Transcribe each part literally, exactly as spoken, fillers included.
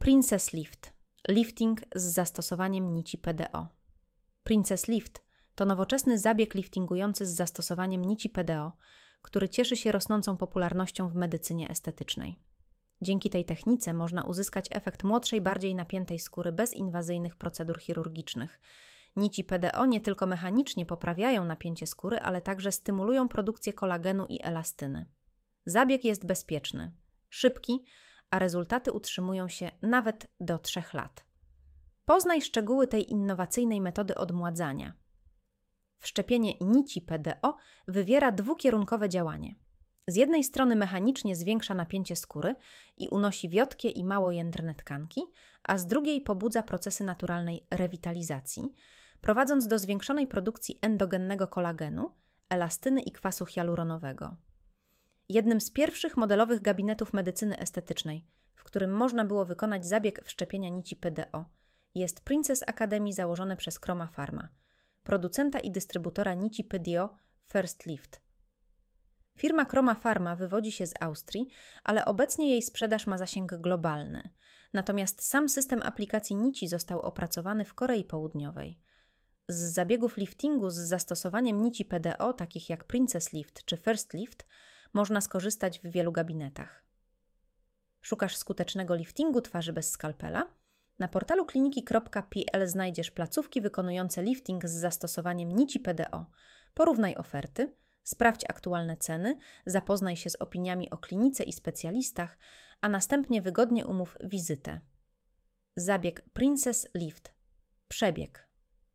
Princess Lift. Lifting z zastosowaniem nici P D O. Princess Lift to nowoczesny zabieg liftingujący z zastosowaniem nici P D O, który cieszy się rosnącą popularnością w medycynie estetycznej. Dzięki tej technice można uzyskać efekt młodszej, bardziej napiętej skóry bez inwazyjnych procedur chirurgicznych. Nici P D O nie tylko mechanicznie poprawiają napięcie skóry, ale także stymulują produkcję kolagenu i elastyny. Zabieg jest bezpieczny, szybki, a rezultaty utrzymują się nawet do trzech lat. Poznaj szczegóły tej innowacyjnej metody odmładzania. Wszczepienie nici P D O wywiera dwukierunkowe działanie. Z jednej strony mechanicznie zwiększa napięcie skóry i unosi wiotkie i mało jędrne tkanki, a z drugiej pobudza procesy naturalnej rewitalizacji, prowadząc do zwiększonej produkcji endogennego kolagenu, elastyny i kwasu hialuronowego. Jednym z pierwszych modelowych gabinetów medycyny estetycznej, w którym można było wykonać zabieg wszczepienia nici P D O, jest Princess Academy założone przez Chroma Pharma, producenta i dystrybutora nici P D O First Lift. Firma Chroma Pharma wywodzi się z Austrii, ale obecnie jej sprzedaż ma zasięg globalny. Natomiast sam system aplikacji nici został opracowany w Korei Południowej. Z zabiegów liftingu z zastosowaniem nici P D O, takich jak Princess Lift czy First Lift, można skorzystać w wielu gabinetach. Szukasz skutecznego liftingu twarzy bez skalpela? Na portalu kliniki kropka p l znajdziesz placówki wykonujące lifting z zastosowaniem nici P D O. Porównaj oferty, sprawdź aktualne ceny, zapoznaj się z opiniami o klinice i specjalistach, a następnie wygodnie umów wizytę. Zabieg Princess Lift. Przebieg.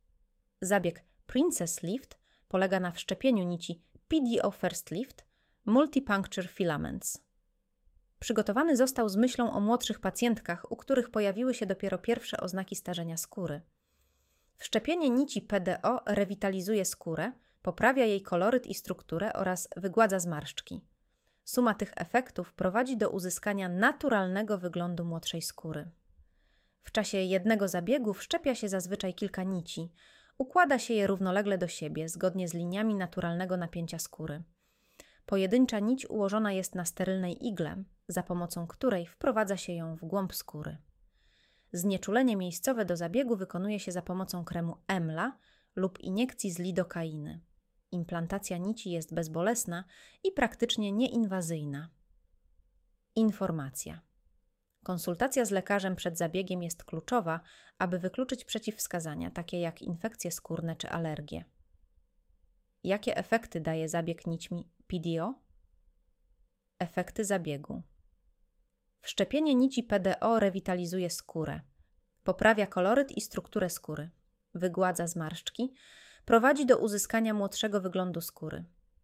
Zabieg Princess Lift polega na wszczepieniu nici P D O First Lift Multipuncture Filaments. Przygotowany został z myślą o młodszych pacjentkach, u których pojawiły się dopiero pierwsze oznaki starzenia skóry. Wszczepienie nici P D O rewitalizuje skórę, poprawia jej koloryt i strukturę oraz wygładza zmarszczki. Suma tych efektów prowadzi do uzyskania naturalnego wyglądu młodszej skóry. W czasie jednego zabiegu wszczepia się zazwyczaj kilka nici. Układa się je równolegle do siebie, zgodnie z liniami naturalnego napięcia skóry. Pojedyncza nić ułożona jest na sterylnej igle, za pomocą której wprowadza się ją w głąb skóry. Znieczulenie miejscowe do zabiegu wykonuje się za pomocą kremu Emla lub iniekcji z lidokainy. Implantacja nici jest bezbolesna i praktycznie nieinwazyjna. Informacja. Konsultacja z lekarzem przed zabiegiem jest kluczowa, aby wykluczyć przeciwwskazania, takie jak infekcje skórne czy alergie. Jakie efekty daje zabieg nićmi P D O? Efekty zabiegu. Wszczepienie nici P D O rewitalizuje skórę, poprawia koloryt i strukturę skóry, wygładza zmarszczki, prowadzi do uzyskania młodszego wyglądu skóry.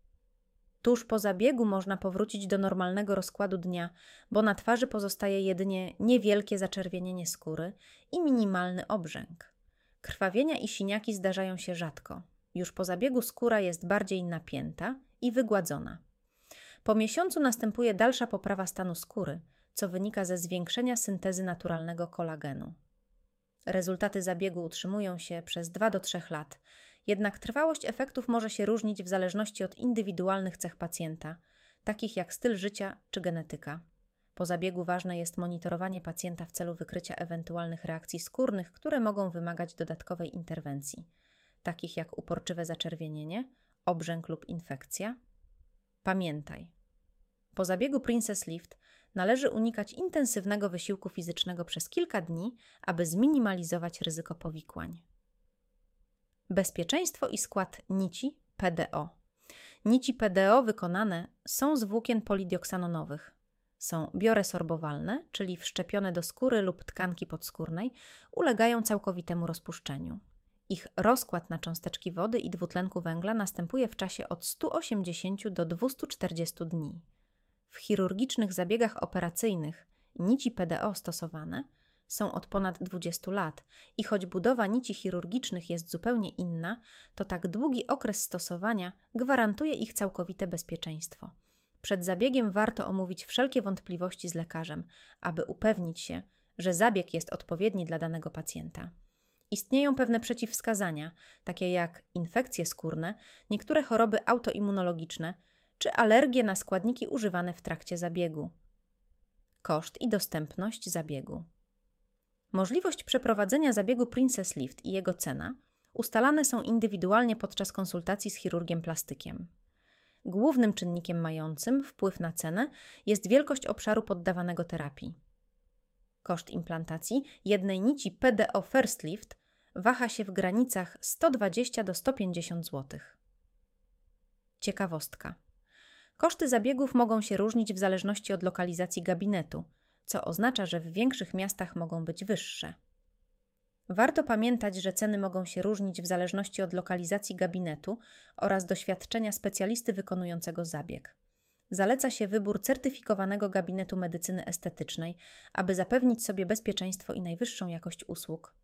Tuż po zabiegu można powrócić do normalnego rozkładu dnia, bo na twarzy pozostaje jedynie niewielkie zaczerwienienie skóry i minimalny obrzęk. Krwawienia i siniaki zdarzają się rzadko. Już po zabiegu skóra jest bardziej napięta i wygładzona. Po miesiącu następuje dalsza poprawa stanu skóry, co wynika ze zwiększenia syntezy naturalnego kolagenu. Rezultaty zabiegu utrzymują się przez dwa do trzech lat, jednak trwałość efektów może się różnić w zależności od indywidualnych cech pacjenta, takich jak styl życia czy genetyka. Po zabiegu ważne jest monitorowanie pacjenta w celu wykrycia ewentualnych reakcji skórnych, które mogą wymagać dodatkowej interwencji, takich jak uporczywe zaczerwienienie, obrzęk lub infekcja. Pamiętaj, po zabiegu Princess Lift należy unikać intensywnego wysiłku fizycznego przez kilka dni, aby zminimalizować ryzyko powikłań. Bezpieczeństwo i skład nici P D O. Nici P D O wykonane są z włókien polidioksanonowych. Są bioresorbowalne, czyli wszczepione do skóry lub tkanki podskórnej, ulegają całkowitemu rozpuszczeniu. Ich rozkład na cząsteczki wody i dwutlenku węgla następuje w czasie od stu osiemdziesięciu do dwustu czterdziestu dni. W chirurgicznych zabiegach operacyjnych nici P D O stosowane są od ponad dwudziestu lat i choć budowa nici chirurgicznych jest zupełnie inna, to tak długi okres stosowania gwarantuje ich całkowite bezpieczeństwo. Przed zabiegiem warto omówić wszelkie wątpliwości z lekarzem, aby upewnić się, że zabieg jest odpowiedni dla danego pacjenta. Istnieją pewne przeciwwskazania, takie jak infekcje skórne, niektóre choroby autoimmunologiczne czy alergie na składniki używane w trakcie zabiegu. Koszt i dostępność zabiegu. Możliwość przeprowadzenia zabiegu Princess Lift i jego cena ustalane są indywidualnie podczas konsultacji z chirurgiem plastykiem. Głównym czynnikiem mającym wpływ na cenę jest wielkość obszaru poddawanego terapii. Koszt implantacji jednej nici P D O First Lift waha się w granicach sto dwadzieścia do stu pięćdziesięciu złotych. Ciekawostka. Koszty zabiegów mogą się różnić w zależności od lokalizacji gabinetu, co oznacza, że w większych miastach mogą być wyższe. Warto pamiętać, że ceny mogą się różnić w zależności od lokalizacji gabinetu oraz doświadczenia specjalisty wykonującego zabieg. Zaleca się wybór certyfikowanego gabinetu medycyny estetycznej, aby zapewnić sobie bezpieczeństwo i najwyższą jakość usług.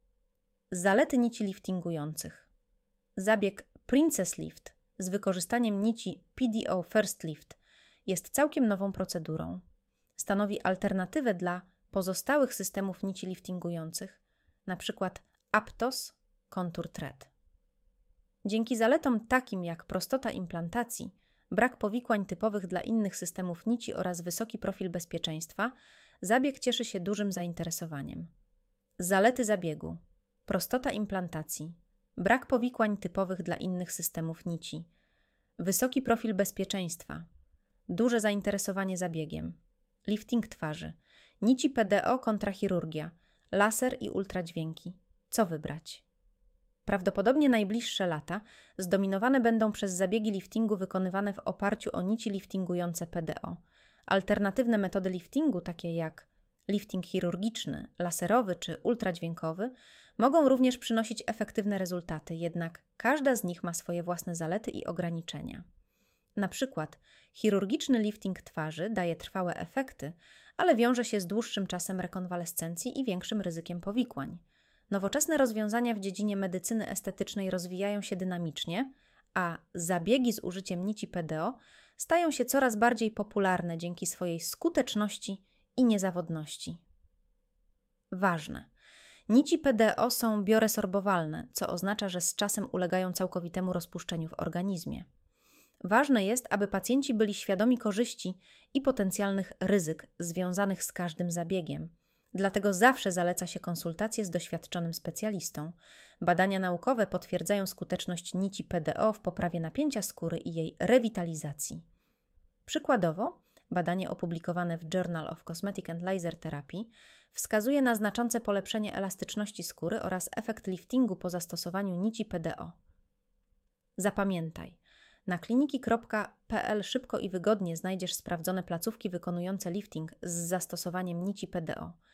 Zalety nici liftingujących. Zabieg Princess Lift z wykorzystaniem nici P D O First Lift jest całkiem nową procedurą. Stanowi alternatywę dla pozostałych systemów nici liftingujących, np. Aptos, Contour Thread. Dzięki zaletom takim jak prostota implantacji, brak powikłań typowych dla innych systemów nici oraz wysoki profil bezpieczeństwa, zabieg cieszy się dużym zainteresowaniem. Zalety zabiegu: prostota implantacji, brak powikłań typowych dla innych systemów nici, wysoki profil bezpieczeństwa, duże zainteresowanie zabiegiem, lifting twarzy, nici P D O kontra chirurgia, laser i ultradźwięki. Co wybrać? Prawdopodobnie najbliższe lata zdominowane będą przez zabiegi liftingu wykonywane w oparciu o nici liftingujące P D O. Alternatywne metody liftingu, takie jak lifting chirurgiczny, laserowy czy ultradźwiękowy, mogą również przynosić efektywne rezultaty, jednak każda z nich ma swoje własne zalety i ograniczenia. Na przykład chirurgiczny lifting twarzy daje trwałe efekty, ale wiąże się z dłuższym czasem rekonwalescencji i większym ryzykiem powikłań. Nowoczesne rozwiązania w dziedzinie medycyny estetycznej rozwijają się dynamicznie, a zabiegi z użyciem nici P D O stają się coraz bardziej popularne dzięki swojej skuteczności i niezawodności. Ważne. Nici P D O są bioresorbowalne, co oznacza, że z czasem ulegają całkowitemu rozpuszczeniu w organizmie. Ważne jest, aby pacjenci byli świadomi korzyści i potencjalnych ryzyk związanych z każdym zabiegiem. Dlatego zawsze zaleca się konsultacje z doświadczonym specjalistą. Badania naukowe potwierdzają skuteczność nici P D O w poprawie napięcia skóry i jej rewitalizacji. Przykładowo, badanie opublikowane w Journal of Cosmetic and Laser Therapy wskazuje na znaczące polepszenie elastyczności skóry oraz efekt liftingu po zastosowaniu nici P D O. Zapamiętaj, na kliniki kropka p l szybko i wygodnie znajdziesz sprawdzone placówki wykonujące lifting z zastosowaniem nici P D O.